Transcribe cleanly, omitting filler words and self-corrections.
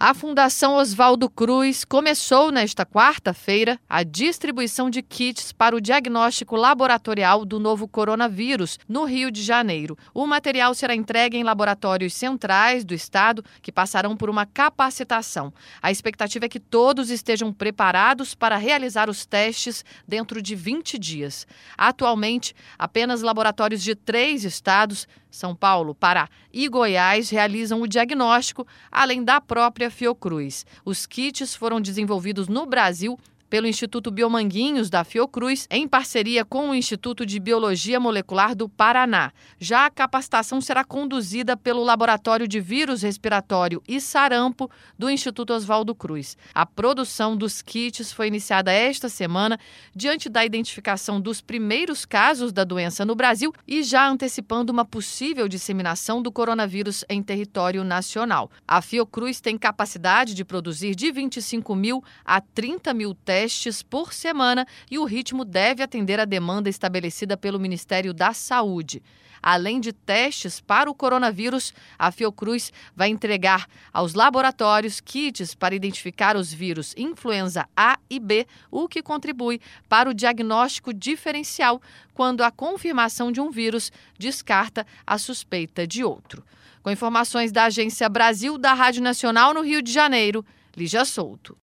A Fundação Oswaldo Cruz começou nesta quarta-feira a distribuição de kits para o diagnóstico laboratorial do novo coronavírus no Rio de Janeiro. O material será entregue em laboratórios centrais do estado que passarão por uma capacitação. A expectativa é que todos estejam preparados para realizar os testes dentro de 20 dias. Atualmente, apenas laboratórios de 3 estados, São Paulo, Pará e Goiás, realizam o diagnóstico, além da própria Fiocruz. Os kits foram desenvolvidos no Brasil pelo Instituto Biomanguinhos da Fiocruz, em parceria com o Instituto de Biologia Molecular do Paraná. Já a capacitação será conduzida pelo Laboratório de Vírus Respiratório e Sarampo do Instituto Oswaldo Cruz. A produção dos kits foi iniciada esta semana, diante da identificação dos primeiros casos da doença no Brasil e já antecipando uma possível disseminação do coronavírus em território nacional. A Fiocruz tem capacidade de produzir de 25 mil a 30 mil testes por semana e o ritmo deve atender a demanda estabelecida pelo Ministério da Saúde. Além de testes para o coronavírus, a Fiocruz vai entregar aos laboratórios kits para identificar os vírus influenza A e B, o que contribui para o diagnóstico diferencial quando a confirmação de um vírus descarta a suspeita de outro. Com informações da Agência Brasil da Rádio Nacional no Rio de Janeiro, Lígia Souto.